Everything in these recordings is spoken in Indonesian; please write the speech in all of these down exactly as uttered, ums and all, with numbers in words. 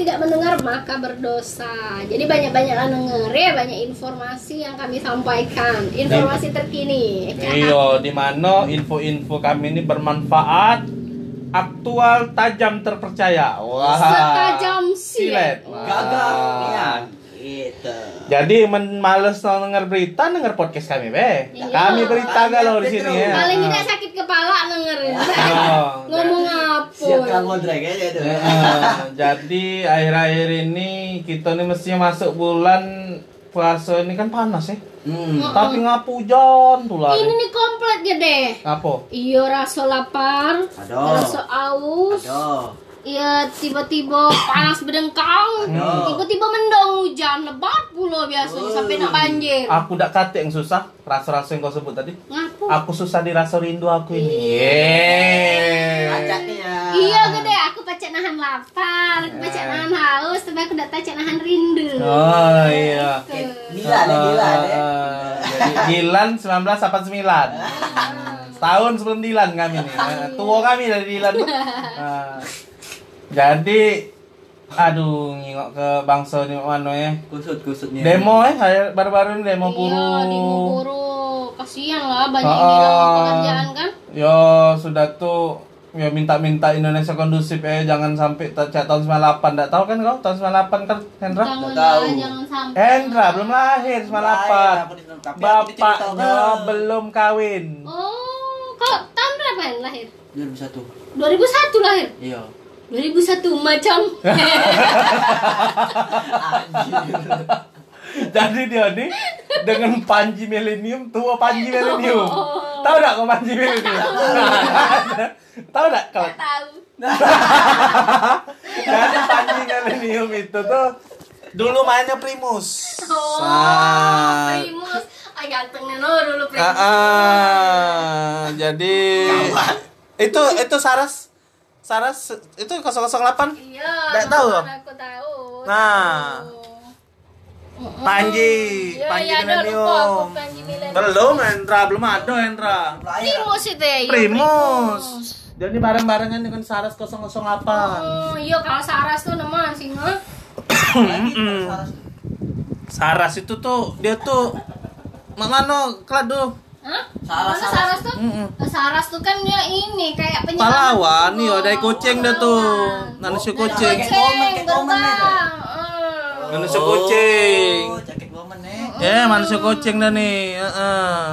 tidak mendengar maka berdosa. Jadi banyak-banyaklah denger ya, banyak informasi yang kami sampaikan, informasi terkini. Iya, di mana info-info kami ini bermanfaat, aktual, tajam, terpercaya. Wah. Setajam silet. Gagah niat. Gitu. Jadi men males denger berita, denger podcast kami be. Iya. Kami berita galau di sini ya. Paling tidak sakit kepala dengerin. Oh, Ngomong apa? Siap kamu drag aja tuh. Nah, jadi akhir-akhir ini kita nih mesti masuk bulan puasa ini kan panas ya. Hmm. Tapi ngapu hujan tuh lah. Ini nih komplit gede. Apa? Iya rasa lapar, Aduh. rasa aus. Aduh. Iya tiba-tiba panas berdengkang, Aduh. tiba-tiba mendung hujan lebat pula biasanya sampai nak banjir. Aku dak kate yang susah, rasa-rasa yang kau sebut tadi. Ngapu? Aku susah dirasa rindu aku ini. Iya. Yeay. Acaknya. Iya gede, aku pacak nahan lapar, aku pacak nahan haus, tapi aku dak pacak nahan rindu. Oh iya. Gitu. Gila deh, gila deh. Eh, Jadi Dilan seribu sembilan ratus delapan puluh sembilan. Setahun sebelum Dilan kami nih. Eh, Tua kami dari Dilan tuh. Nah, jadi aduh ngingok ke bangsa ni mana ya. Kusut-kusutnya. Demo eh hari- baru-baru ini demo buruh. Iya, demo buruh. Kasihan lah banyak Ah, yang hilang pekerjaan kan. Yo sudah tuh ya minta-minta Indonesia kondusif eh jangan sampai ta- tahun sembilan puluh delapan. Enggak tahu kan kau tahun sembilan puluh delapan kan Hendra? Jangan Nggak tahu. lah, jangan sampai. Hendra belum lahir sembilan puluh delapan. Bapaknya belum kawin. Oh, kau tahun berapa yang lahir? dua ribu satu. dua ribu satu lahir. Iya. dua ribu satu macam. Jadi dia nih dengan Panji Millennium tua Panji Millennium. Tahu enggak kau Panji Millennium? Tahu enggak kau? Nggak tahu. Jadi Panji Millennium itu tuh dulu mainnya Primus. Oh, Ah. Primus. Ay, gantengnya no dulu Primus. Ah, ah. Jadi itu itu Saras Saras itu nol nol delapan. Iya. Nggak tahu loh. Aku tahu. Nah. Tahu. Panji, Iya, Panji iya, ada lupa aku Millennium. Panji Millennium. Belum Hendra, belum ada Hendra. Primus itu ya. iya, Primus. Jadi bareng-barengan dengan Saras nol nol delapan. Oh, iya kalau Saras tuh nama singa. Saras itu tuh dia tuh mana kelado Hah? Saras, Mana Saras. Saras tuh? Mm-mm. Saras tuh kan dia ini kayak penyelamat. pahlawan nih dari kucing dia tuh. Pahlawan. Manusia Oh, kucing. Kayak momen, kayak momen gerbang. itu. Hmm. Manusia kucing. Oh, jaket woman nih. Ya, manusia kucing dah nih. Heeh.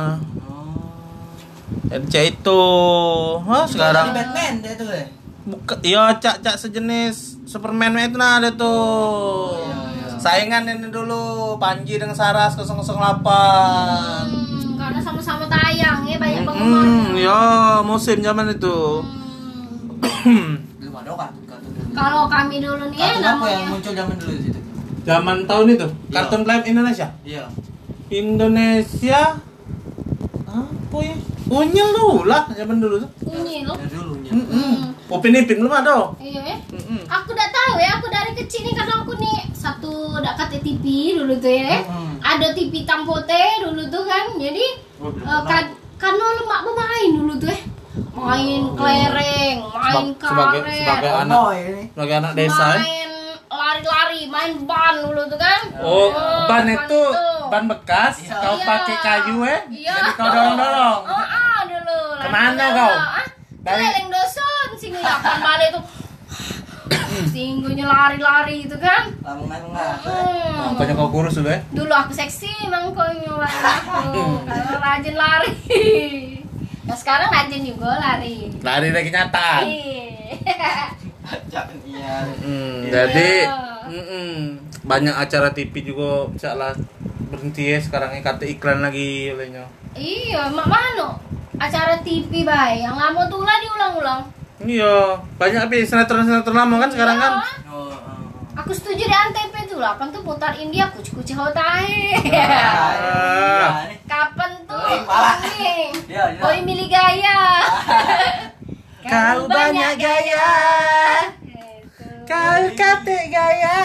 Oh. C itu. Wah, sekarang Jadi Batman dia tuh ya. buka iya cak-cak sejenis Superman itu nah ada tuh. Saingan ini dulu Panji dengan Saras nol nol delapan. Hmm, karena sama-sama tayang ya banyak Hmm, penggemarnya. ya musim zaman itu. Hmm. Belum ada kartun kartun dulu. Kalau kami dulu nih ya Kartun apa yang namanya. muncul zaman dulu di situ? Zaman tahun itu, Iya. Kartun Live Indonesia. Iya. Indonesia apa ya? Unyil dulu lah zaman dulu tuh. Unyil. Ya dulunya. Mm-mm. Upin Ipin belum ada. Iya ya. Mm-mm. Aku udah tahu ya, aku dari kecil nih karena aku nih satu dekat T V dulu tuh ya. Mm-mm. Ada T V Tampote dulu tuh kan. Jadi Oh, belum eh, pernah. kan karena lemak bermain dulu tuh ya. Main kelereng, main Sebag- sebagai karet, sebagai anak Oh, ini. sebagai anak desa. ya. main lari-lari, main ban dulu tuh kan. Oh, ban ban itu ban bekas, Iya. kau Iya. pakai kayu eh, Iya. jadi kau dorong-dorong. Oh, ah, dulu. Kemana Lari-lari. kau? Ah, Dari- keliling dusun, sini lapan balik tuh. Singgunya lari-lari gitu kan. Lengah-lengah. Hmm. Makanya kau kurus dulu ya. Dulu aku seksi emang kau nyulang aku karena rajin lari. Nah sekarang rajin juga lari. Lari dari kenyataan. Iya. Iya. Mm, Iya. jadi mm-mm. banyak acara T V juga salah berhenti ya sekarang ini kata iklan lagi olehnya. Iya, mak mana? Acara T V bay yang lama tuh lah diulang-ulang. Iya, banyak tapi sinetron-sinetron lama kan sekarang kan. Iya. Oh, oh. Aku setuju di Antv tuh lah, kan tuh putar India kuci-kuci hotai. Ah. Iya, nih. Kapan tuh? Oh, pala. Ini. Iya, iya. Oi milih gaya. Kau banyak gaya. Gitu. Kau kate gaya.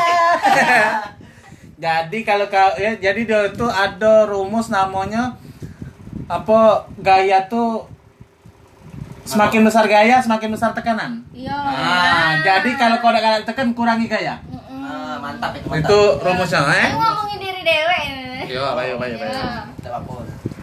Jadi kalau kau ya jadi dia tuh ada rumus namanya apa gaya tuh semakin besar gaya semakin besar tekanan. Iya. Ah, jadi kalau kau ada gaya tekan kurangi gaya. Mm-mm. Mantap itu. Mantap. Itu rumusnya, eh? Aku ngomongin diri dewe. Yo, ayo, ayo, ayo. Ya. Tidak apa.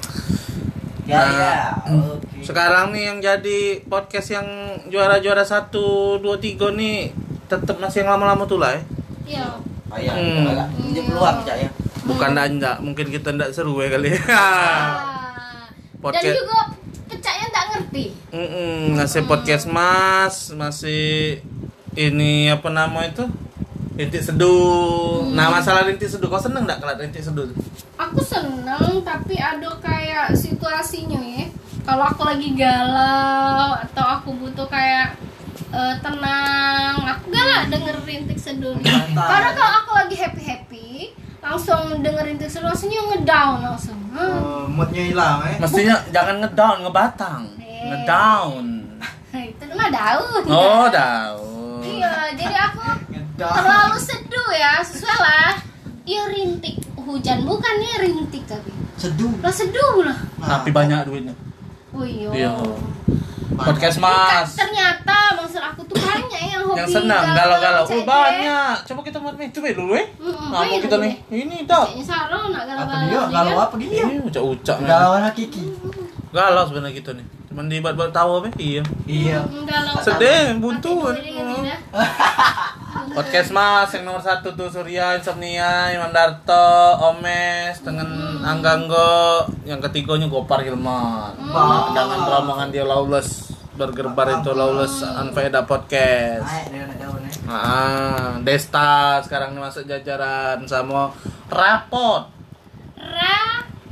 Ya, Nah, ya. Oke. Sekarang nih yang jadi podcast yang juara-juara satu, dua, tiga nih tetap masih yang lama-lama tuh lah, eh? Iya. Ayah, Hmm. enggak. Ini peluang Cak ya. Bukan enggak, mungkin kita enggak seru ya kali. Ah. Dan Podcast. juga pecahnya nggak ngerti. Mm-mm, masih podcast Mas, masih ini apa nama itu? Rintik Seduh. Hmm. Nah, masalah Rintik Seduh, kau seneng enggak kalau Rintik Seduh? Aku seneng, tapi ada kayak situasinya ya. Kalau aku lagi galau atau aku butuh kayak eh, tenang, aku galak denger Rintik Seduh. Karena kalau aku lagi happy happy, langsung denger Rintik Seduh, langsungnya ngedown langsung. Hmm. Oh, moodnya hilang eh. Mestinya jangan ngedown, ngebatang. Eh. Ngedown. Itu mah daun. Oh, daun. Iya, jadi aku Ngedown. terlalu seduh ya, sesuai lah. Iya rintik hujan, bukannya rintik tapi. Seduh. Lah seduh lah. Tapi banyak duitnya. Oh iya. Iya. Podcast Mas. Ternyata maksud aku tuh banyak yang hobi. Yang senang galau-galau. Oh, cek-cek. banyak. Coba kita buat itu dulu eh. Mm-mm, Nah, banyak kita dulu nih. deh. Ini dah. Kayaknya Saro nak Apa galau-galau. dia? Galau apa dia? Ini ucak-ucak. men. Galauan hakiki. Galau sebenarnya kita nih. Cuman dibuat-buat tahu apa? Iya. Iya. Mm, galau. Sedih, buntu. Tapi gue ini dah. Podcast Mas yang nomor satu tuh Surya, Insomnia, Imam Darto, Omes, dengan Angganggo, yang ketiganya Gopar Hilman. Bang. Jangan rombongan dia Lawless, bergerbar itu Lawless Unfaedah Podcast. Naik dia naik daun eh. Ah, Desta sekarang nih masuk jajaran sama Rapot. Ra.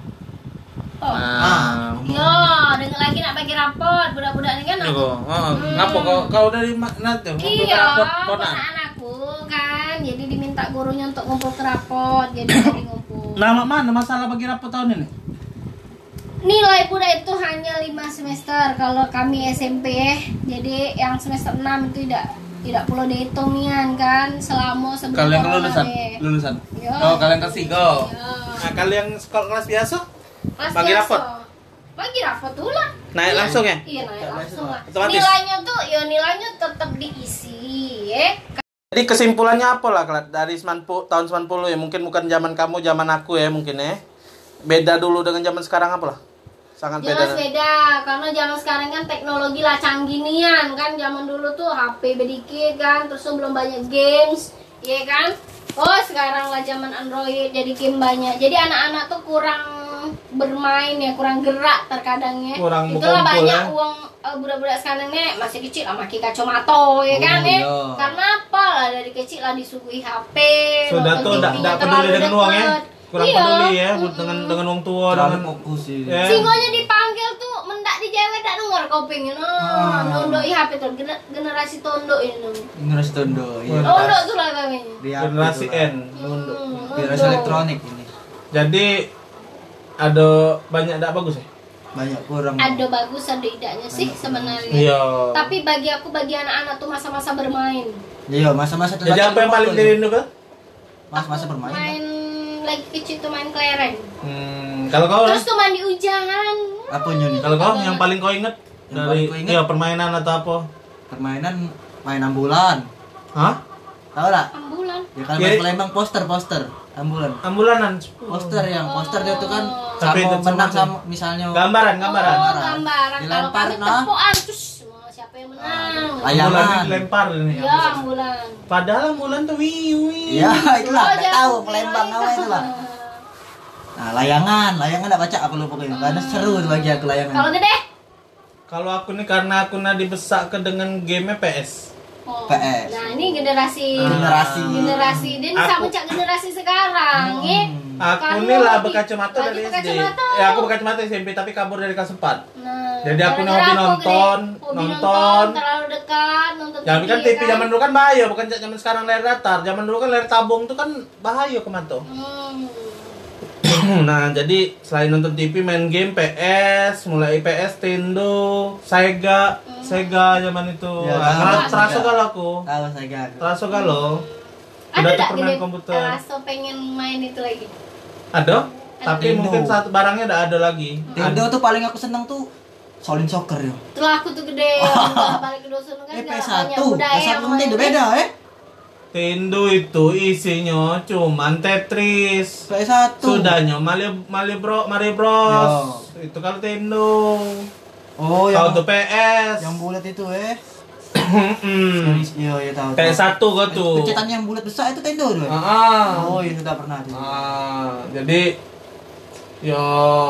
Oh. Nah, Yo, denger lagi nak bagi rapot budak-budak ini kan. ini kok. Oh, ngapa kau kau dari mana tuh? Ngumpul ke Iya, rapot konan. ponakan aku kan. Jadi diminta gurunya untuk ngumpul ke rapot. Jadi jadi ngumpul. Nama mana masalah bagi rapot tahun ini? Nilai budak itu hanya lima semester kalau kami S M P ya. Jadi yang semester enam itu tidak tidak perlu dihitung nian kan selama sebelum Kalian corona kelulusan? deh. Lulusan. Iya. Oh, kalian kelas tiga. Iya. Nah, kalian sekolah kelas biasa? Kelas Bagi biasa. rapot? Bagi rapot dulu lah. Naik Iya. langsung ya? Iya naik langsung lah. Otomatis? Nilainya tuh ya nilainya tetap diisi ya. Jadi kesimpulannya apa lah Klat? Dari sembilan puluh, tahun sembilan puluh ya, mungkin bukan zaman kamu, zaman aku ya mungkin ya. Beda dulu dengan zaman sekarang apa lah? Sangat beda. Jelas beda, karena zaman sekarang kan teknologi lah canggih nian kan. Zaman dulu tuh H P sedikit kan, terus tuh belum banyak games, iya kan? Oh sekarang lah zaman Android, jadi game banyak. Jadi anak-anak tuh kurang bermain ya, kurang gerak terkadangnya. Kurang Itulah berkumpul, banyak ya. uang eh, budak-budak sekarang nih masih kecil lah pakai kacamata ya kan Oh, ya. iya. Karena apa lah dari kecil lah disuguhi H P. Sudah nonton tuh enggak T V-nya peduli terlalu dengan uang ya. deket. Kurang Iya. peduli ya Mm-mm. dengan dengan uang tua Terlalu dengan fokus sih. ya. Singonya dipanggil tuh mendak dijawab tak dengar kau pengen oh, Ah. nondok H P tuh gener- generasi tondok ini nondok. Generasi tondo. Iya. Tondok tuh lah kami. Di H P Generasi tuh lah. N. Nunduk. Hmm, Generasi nondok. elektronik ini. Jadi ada banyak tak bagus ya? Banyak kurang. Ada bagus ada tidaknya sih sebenarnya. Iya. Tapi bagi aku bagi anak-anak tuh masa-masa bermain. Iya, masa-masa Jadi apa yang paling dirindukan? Masa-masa bermain. Main lagi kecil tuh main kelereng. Hmm, kalau kau lah? Terus tuh mandi hujan. Apa nih? Kalau kau yang paling kau inget Yang dari paling kau inget? ya permainan atau apa? Permainan main ambulan. Hah? Tahu tak? Ambulan. Ya kalau Iya. main Palembang poster-poster ambulan. Ambulanan. Poster yang poster dia tuh kan Tapi sama itu menang cuma- sama misalnya Gambaran, gambaran. Oh, gambaran. Kalau Dilempar, kami nah. tepuan terus semua siapa yang menang. Layangan. Ambulan dilempar ini. Iya, ambulan. Padahal ambulan tuh wiu wiu. Iya, itulah. Oh, Tak jangan tahu kira Palembang itu. apa itulah. Nah, layangan, layangan tak baca aku lupa ini. Karena seru tuh bagi aku layangan. Kalau gede? Kalau aku nih karena aku nah dibesak ke dengan game P S. Oh. P S. Nah, ini generasi Generasi. generasi dan Aku- sama cak generasi sekarang, ya. Aku Karena nih lah hobi- berkacamata lagi dari S D. berkacamata. Ya aku berkacamata S M P tapi kabur dari kelas empat. Nah, Jadi aku nih gara-gara hobi apa, nonton, Gede? Hobi nonton. terlalu dekat, nonton Ya, tapi kan T V, T V zaman dulu kan bahaya, bukan cak zaman sekarang layar datar. Zaman dulu kan layar tabung tuh kan bahaya ke mata. Hmm. Nah, jadi selain nonton T V main game P S, mulai P S, Nintendo, Sega, Sega zaman itu. Ya, Nah, tahu, terasa Sega. kalau aku. Tahu saya gak. Terasa kalau. Ada Udah tak tuh permain gede komputer. rasa pengen main itu lagi? Ada, tapi Nintendo. mungkin satu barangnya udah ada lagi. Nintendo tuh paling aku seneng tuh Solin Soccer ya. Setelah aku tuh gede, udah balik ke dosen kan Eh P nggak satu, banyak P budaya satu yang Nintendo main. beda eh. Tendo itu isinya cuman Tetris. P S satu. Sudahnya Mario Mario Bro Mario Bros. Itu kalau Tendo. Oh, Tahu yang tuh P S. yang bulat itu eh. Hmm. Iya, iya tahu. P S satu gua tuh. Pencetan yang bulat besar itu Tendo tuh. Eh? Ah. Oh, ini udah pernah tuh. Ah, jadi yo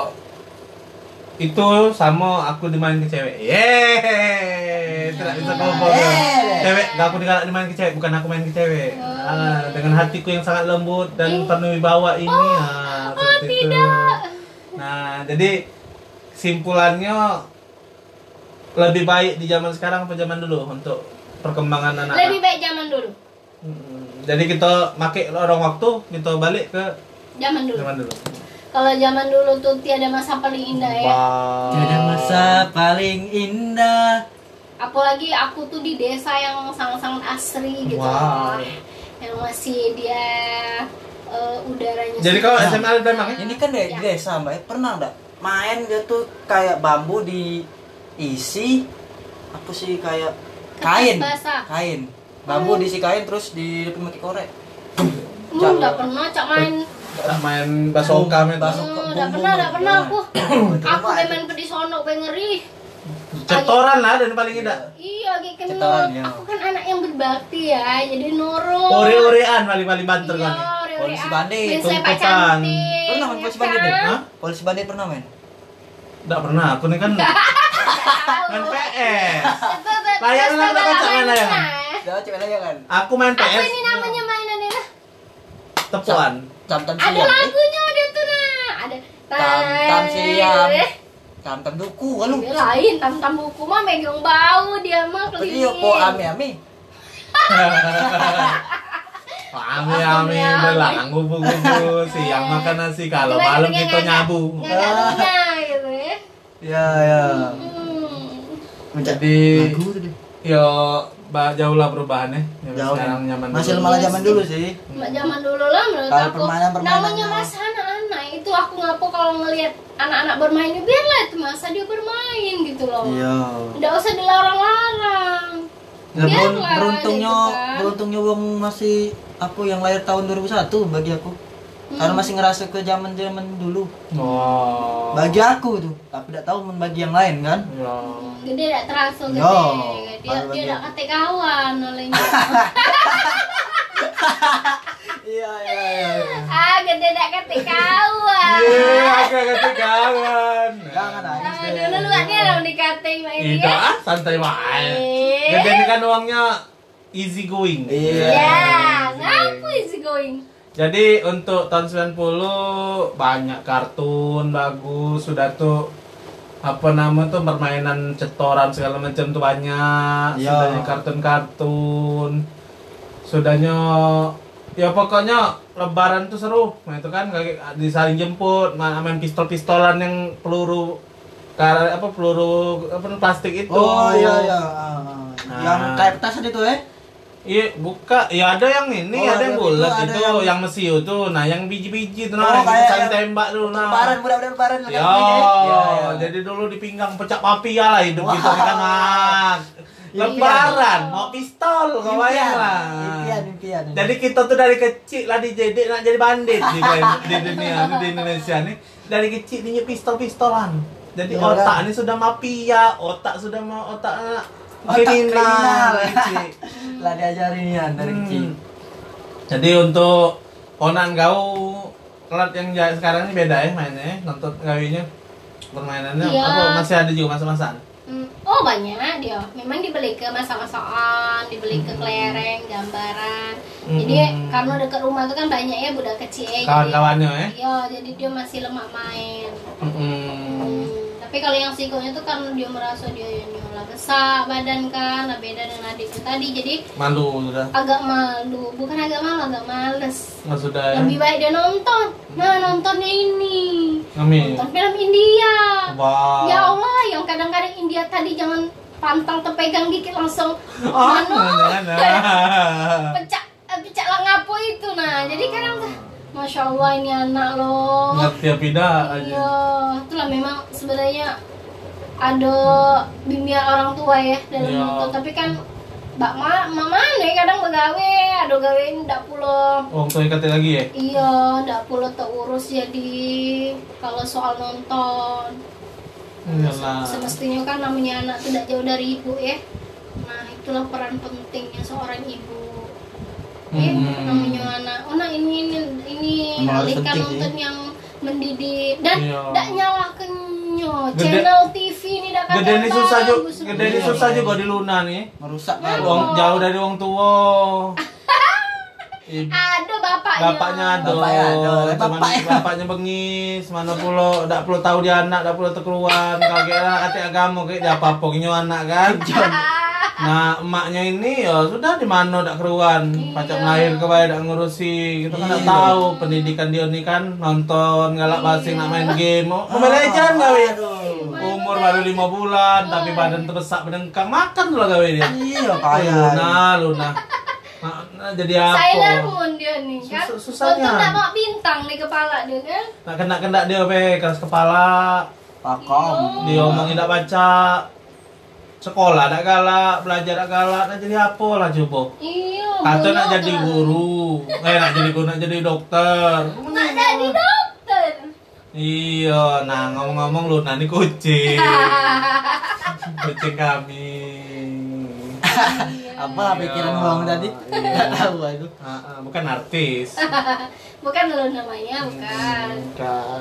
itu sama aku dimain ke cewek. Yeay, tidak bisa ngomong. Cewek, gak aku digalak dimain ke cewek, bukan aku main ke cewek. Ah, dengan hatiku yang sangat lembut dan penuh wibawa ini. Ah, Oh seperti itu. tidak. Nah, jadi simpulannya lebih baik di zaman sekarang apa zaman dulu untuk perkembangan anak-anak? Lebih baik zaman dulu. Hmm, jadi kita pakai lorong waktu, kita balik ke Zaman dulu. zaman dulu. Kalau zaman dulu tuh tiada masa paling indah ya. Wow. Tiada masa paling indah. Apalagi aku tuh di desa yang sangat-sangat asri gitu. Wow. Yang masih dia eh, udaranya. Jadi kalau S M A ada emang ya? Ini kan dari Ya. desa, Mbak. Pernah enggak main dia tuh kayak bambu diisi apa sih kayak kain. Kertas basah. Kain. Bambu diisi kain terus di pakai korek. Hmm, udah pernah cak main. Nggak main basoka men. Baso- Hmm, udah pernah, udah pernah aku. Aku main pedisono pengen ngeri. Cetoran lah dan paling indah. Iya, kayak kenal. Cetoran, ya. Aku kan anak yang berbakti ya, jadi nurut. Ore-orean paling-paling banter Iya, kan. ore-orean. Polisi bandit, Main sepak tumpukan. cantik. Pernah main ya polisi bandit deh? kan? Hah? Polisi bandit pernah main? Enggak pernah, aku nih kan main P S. Layangan Layangan apa kacang main layangan? Jangan cewek lagi kan. Aku main P Apa S. ini namanya mainan ini? Tepuan. Tam-tam Ada siam. lagunya ada tuh nah. Ada Tam-tam siam. Tam-tam duku kan lu. Dia lain tam-tam buku mah megang bau dia mah Tadi keliling. po ami-ami. Ami ami belang gubu-gubu siang makan nasi kalau malam kita nyabu. Nggak gitu ya. Ya ya. Hmm. Jadi Lagu tuh deh. yo ba- jauh lah perubahannya. Zaman Jauh sekarang ya. nyaman. Masih dulu. malah zaman dulu sih. Mbak zaman dulu lah menurut Kalau aku. permainan-permainan Namanya yang- masa anak-anak itu aku ngapo kalau ngelihat anak-anak bermain ya biarlah itu masa dia bermain gitu loh. Iya. Nggak usah dilarang-larang. Ya, berun- Biarlah beruntungnya gitu kan. beruntungnya wong masih apa yang lahir tahun dua ribu satu bagi aku. Karena masih ngerasa ke zaman-zaman dulu. Oh. Bagi aku tuh, tapi tidak tahu bagi yang lain kan. Ya. Gede tidak terasa gede. Yo, Dia kalau dia bagi- tidak kate kawan olehnya. Iya iya iya. Ah, gede tidak kate kawan. Iya, agak kata kawan. Jangan nangis Ah, deh. dulu lu ada yang dikate Mbak ini Itu ya. ah, santai wae. Eh. Gede ini kan uangnya easy going. Iya. Ya, ngapu sih going. Jadi untuk tahun sembilan puluh banyak kartun bagus, sudah tuh apa nama tuh permainan cetoran segala macam tuh banyak. Iya. Sudahnya kartun-kartun. Sudahnya ya pokoknya lebaran tuh seru. Nah itu kan kayak disaling jemput, ma- main pistol-pistolan yang peluru kar apa peluru apa plastik itu. Oh iya iya. Ah, ah. Nah. Yang kayak petasan itu eh. Iya, buka. Ya ada yang ini, Oh, ada yang ada bulat itu, itu, ada yang- yang mesiu tuh. Nah, yang biji-biji tuh Oh, nah, kita kayak saling yang- tembak dulu nah. Lebaran budak-budak lebaran Ya, kayak gini, eh. Iya, iya. jadi dulu di pinggang pecah papia lah hidup Wah. kita kan. Ah. Lebaran, mau pistol, kau bayang lah. Impian, impian. Jadi kita tuh dari kecil lah dididik nak jadi bandit di, di dunia di Indonesia nih. Dari kecil dia pistol-pistolan. Jadi Iya, otak kan? ini sudah mafia, otak sudah mau otak anak Otak kriminal. kriminal. dari kecil. lah diajarin ya dari Hmm. kecil. Jadi untuk onan kau kelat yang ja- sekarang ini beda ya mainnya, ya? Nonton gawinya permainannya Iya. apa masih ada juga masa-masaan? Hmm. Oh banyak dia. Memang dibeli ke masa-masaan, dibeli ke kelereng, gambaran. Jadi Hmm. karena dekat rumah itu kan banyak ya budak kecil. jadi- Kawan-kawannya ya. Iya, jadi dia masih lemah main. Mm-mm. Hmm. Tapi kalau yang sikonya tuh karena dia merasa dia yang nyola besar badan kan, nah beda dengan adikku tadi. Jadi Malu sudah. agak malu, bukan agak malu, agak males. Nggak sudah ya. Lebih baik dia nonton. Nah, nontonnya ini. Ngamin. Nonton film India. Wow. Ya Allah, yang kadang-kadang India tadi jangan pantang terpegang dikit langsung Oh, mano jangan. pecah eh, pecah lah ngapo itu. Nah, jadi kadang Masya Allah ini anak loh. Ngerti apa tidak aja. Iya, itulah memang sebenarnya ada bimbingan orang tua ya dalam Iya. nonton, tapi kan Bak ma, mama nih kadang begawe, ada gawe ndak pulo. Wong tua kate lagi ya? Iya, ndak pulo terurus jadi kalau soal nonton. Iyalah. Semestinya kan namanya anak tidak jauh dari ibu ya. Nah, itulah peran pentingnya seorang ibu. Eh, Hmm. namanya anak. Oh, nah ini ini ini Emang harus alihkan penting, nonton yang mendidik dan Iya. ndak nyalahkan nyo Gede- channel T V ini dak Gede ini susah juga, bagus. gede ini susah juga di Luna nih. Merusak Nah, kan. Wong jauh dari wong tua. Ibu- Ada bapaknya. Bapaknya ada, Bapaknya ada, cuman bapaknya. bapaknya bengis, mana pulo, ndak pulo tahu dia anak, ndak pulo terkeluar, kaget lah kate agama kayak dia apa nyo anak kan. Nah, emaknya ini ya sudah di mana ndak keruan, pacak Iya. lahir ke bae ndak ngurusi. Kita kan ndak Iya. tahu pendidikan dia ini kan nonton galak basing nak main game. Mau Mobile Legend gawe. Umur baru lima bulan tapi badan terbesak berdengkang makan tuh lah gawe dia. Iya kayak. Luna, Luna. Nah, nah, jadi apa? Sailor Moon dia nih kan. Sus- susahnya. Untung ndak mau bintang di kepala dia kan. Nak kena-kena dia be keras kepala. Pakom. Dia omongin ndak baca. Sekolah ndak galak, belajar ndak galak, nak jadi apa lah coba. Iya. Atau nak bener jadi kan. guru, eh nak jadi guru, nak jadi dokter. Nak jadi dokter. Iya, nah ngomong-ngomong lu nanti kucing, kucing kami. Apa pikiran Iya. Bang tadi? Iya. Enggak tahu aku. Ah, ah, bukan artis. Bukan lo namanya, bukan. Bukan.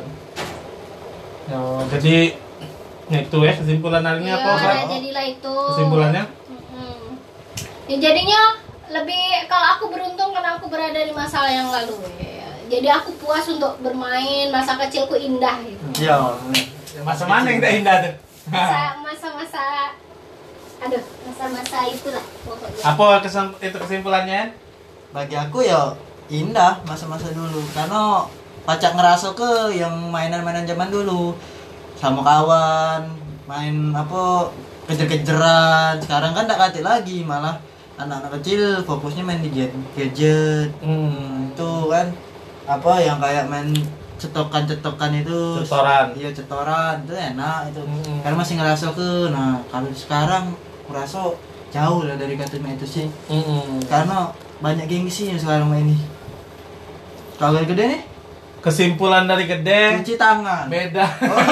Ya, jadi nah itu ya kesimpulan hari ini Iya, apa? Kak? jadilah itu. Kesimpulannya? Mm-mm. Ya jadinya lebih kalau aku beruntung karena aku berada di masa yang lalu ya. Jadi aku puas untuk bermain, masa kecilku indah gitu. Iya. Masa mana yang tak indah tuh? Masa masa-masa aduh, masa-masa itulah pokoknya. Apa kesem- itu kesimpulannya? Bagi aku ya indah masa-masa dulu karena pacak ngerasa ke yang mainan-mainan zaman dulu sama kawan main apa kejer-kejeran. Sekarang kan tak katik lagi, malah anak-anak kecil fokusnya main di gadget, gadget. Hmm. Itu kan apa yang kayak main cetokan-cetokan itu. Cetoran. Iya, cetoran itu enak itu. Hmm. Karena masih ngerasa ke. Nah, kalau sekarang ngerasa jauh lah dari kartun itu sih. Mm-mm. Karena banyak gengsi yang sekarang main ini. Kalau yang gede nih, Kesimpulan dari gede cuci tangan. beda.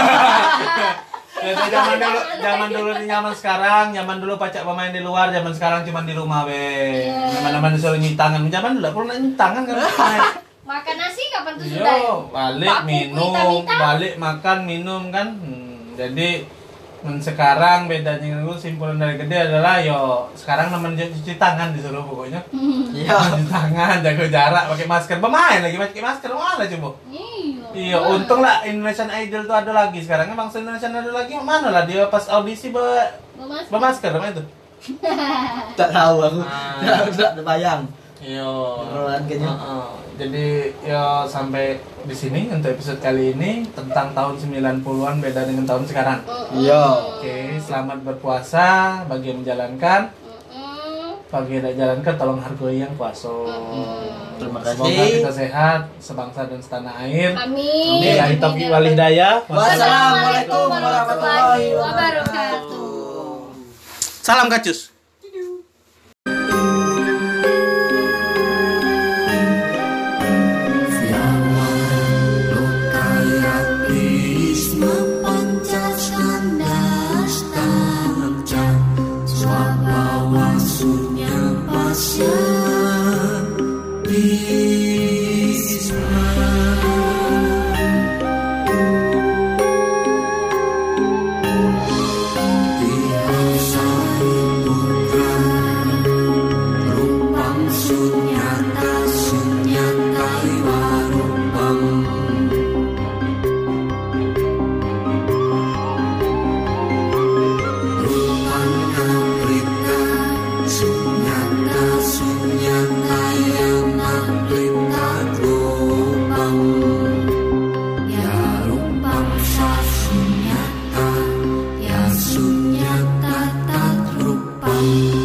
Beda zaman dulu, zaman dulu di zaman sekarang, zaman dulu pacak pemain di luar, zaman sekarang cuma di rumah be. Iya. Mana-mana disuruh nyuci tangan, zaman dulu nggak perlu nyuci tangan kan. Makan nasi kapan tuh Yo, sudah? balik Pak Kuku minum, hitam-hitam. balik makan minum kan. Hmm, jadi men sekarang bedanya dulu simpulan dari gede adalah yo sekarang namanya cuci tangan disuruh pokoknya. Iya. Cuci tangan, jaga jarak, pakai masker. Pemain lagi pakai masker mana coba? Iya. Iya, untung lah Indonesian Idol tuh ada lagi. Sekarang emang Indonesian Idol lagi mana lah dia pas audisi bawa Mas. bawa masker apa itu? Tak tahu aku. Ah. Tak tak terbayang. Iya. Beneran kayaknya. Heeh. Jadi ya sampai di sini untuk episode kali ini tentang tahun sembilan puluhan beda dengan tahun sekarang. Iya. Oke, selamat berpuasa bagi yang menjalankan. Mm-mm. Bagi yang tidak jalankan tolong hargai yang puasa. Terima Semoga kasih. kita sehat sebangsa dan setanah air. Amin. Billahi taufiq wal hidayah. Wassalamualaikum warahmatullahi wabarakatuh. Salam kacus. Sunyata tak rupa.